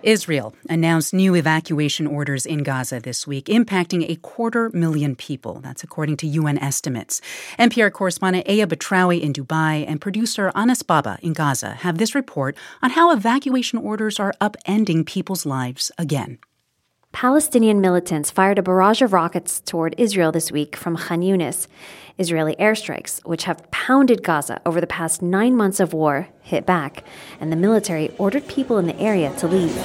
Israel announced new evacuation orders in Gaza this week, impacting 250,000 people. That's according to UN estimates. NPR correspondent Aya Batrawi in Dubai and producer Anas Baba in Gaza have this report on how evacuation orders are upending people's lives again. Palestinian militants fired a barrage of rockets toward Israel this week from Khan Yunis. Israeli airstrikes, which have pounded Gaza over the past 9 months of war, hit back, and the military ordered people in the area to leave.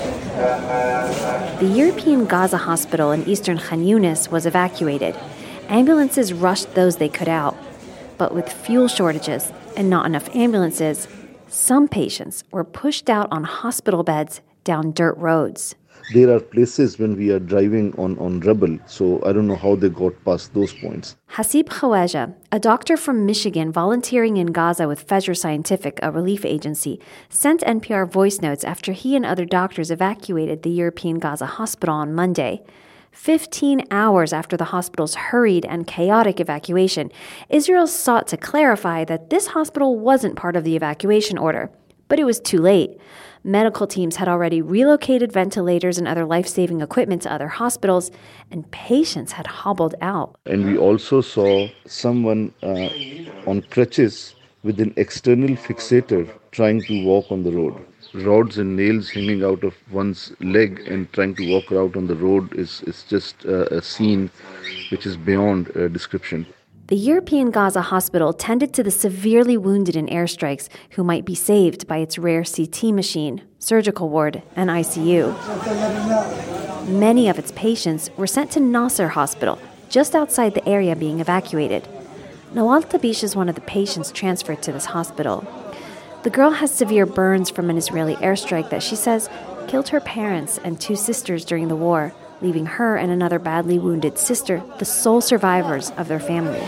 The European Gaza hospital in eastern Khan Yunis was evacuated. Ambulances rushed those they could out. But with fuel shortages and not enough ambulances, some patients were pushed out on hospital beds down dirt roads. There are places when we are driving on rubble, so I don't know how they got past those points. Hasib Khawaja, a doctor from Michigan volunteering in Gaza with Fajr Scientific, a relief agency, sent NPR voice notes after he and other doctors evacuated the European Gaza hospital on Monday. 15 hours after the hospital's hurried and chaotic evacuation, Israel sought to clarify that this hospital wasn't part of the evacuation order. But it was too late. Medical teams had already relocated ventilators and other life-saving equipment to other hospitals, and patients had hobbled out. And we also saw someone on crutches with an external fixator trying to walk on the road. Rods and nails hanging out of one's leg and trying to walk out on the road is just a scene which is beyond description. The European Gaza hospital tended to the severely wounded in airstrikes who might be saved by its rare CT machine, surgical ward, and ICU. Many of its patients were sent to Nasser Hospital, just outside the area being evacuated. Nawal Tabish is one of the patients transferred to this hospital. The girl has severe burns from an Israeli airstrike that she says killed her parents and 2 sisters during the war, leaving her and another badly wounded sister the sole survivors of their family.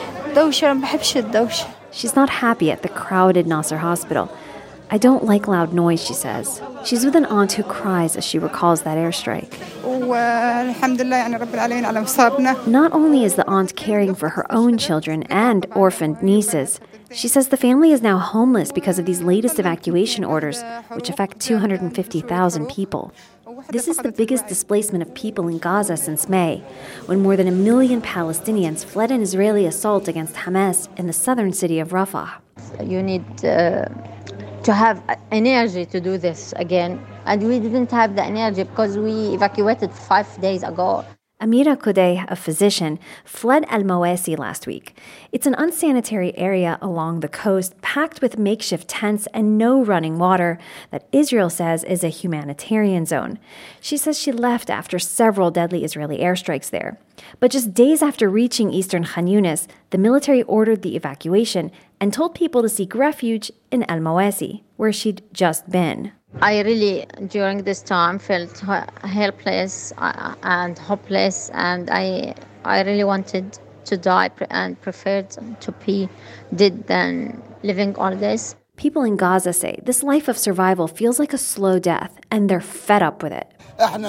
She's not happy at the crowded Nasser hospital. I don't like loud noise, she says. She's with an aunt who cries as she recalls that airstrike. Not only is the aunt caring for her own children and orphaned nieces, she says the family is now homeless because of these latest evacuation orders, which affect 250,000 people. This is the biggest displacement of people in Gaza since May, when more than 1 million Palestinians fled an Israeli assault against Hamas in the southern city of Rafah. You need to have energy to do this again. And we didn't have the energy because we evacuated 5 days ago. Amira Kodeh, a physician, fled Al-Mawasi last week. It's an unsanitary area along the coast packed with makeshift tents and no running water that Israel says is a humanitarian zone. She says she left after several deadly Israeli airstrikes there. But just days after reaching eastern Khan Yunis, the military ordered the evacuation and told people to seek refuge in Al-Mawasi, where she'd just been. I really, during this time, felt helpless and hopeless, and I really wanted to die and preferred to be dead than living all this. People in Gaza say this life of survival feels like a slow death, and they're fed up with it.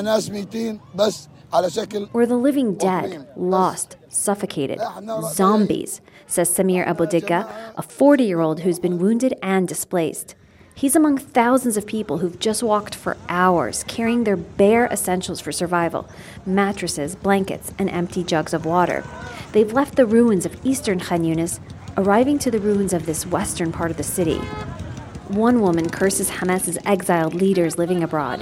We're the living dead, lost, suffocated, zombies, says Samir Abu Digga, a 40-year-old who's been wounded and displaced. He's among thousands of people who've just walked for hours, carrying their bare essentials for survival, mattresses, blankets, and empty jugs of water. They've left the ruins of eastern Khan Yunis, arriving to the ruins of this western part of the city. One woman curses Hamas's exiled leaders living abroad.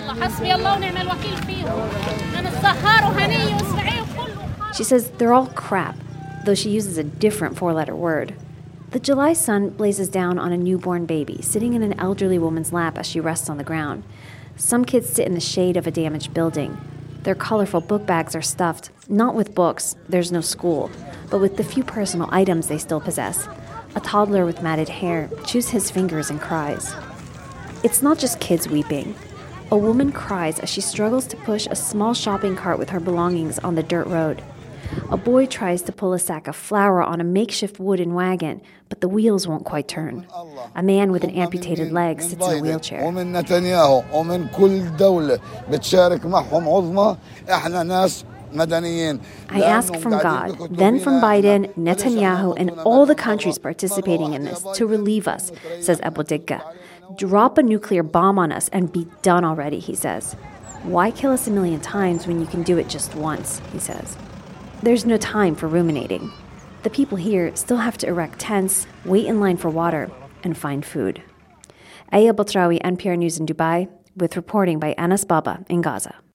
She says they're all crap, though she uses a different 4-letter word. The July sun blazes down on a newborn baby, sitting in an elderly woman's lap as she rests on the ground. Some kids sit in the shade of a damaged building. Their colorful book bags are stuffed, not with books, there's no school, but with the few personal items they still possess. A toddler with matted hair chews his fingers and cries. It's not just kids weeping. A woman cries as she struggles to push a small shopping cart with her belongings on the dirt road. A boy tries to pull a sack of flour on a makeshift wooden wagon, but the wheels won't quite turn. A man with an amputated leg sits in a wheelchair. I ask from God, then from Biden, Netanyahu, and all the countries participating in this to relieve us, says Abu Digga. Drop a nuclear bomb on us and be done already, he says. Why kill us a million times when you can do it just once, he says. There's no time for ruminating. The people here still have to erect tents, wait in line for water, and find food. Aya Batrawi, NPR News in Dubai, with reporting by Anas Baba in Gaza.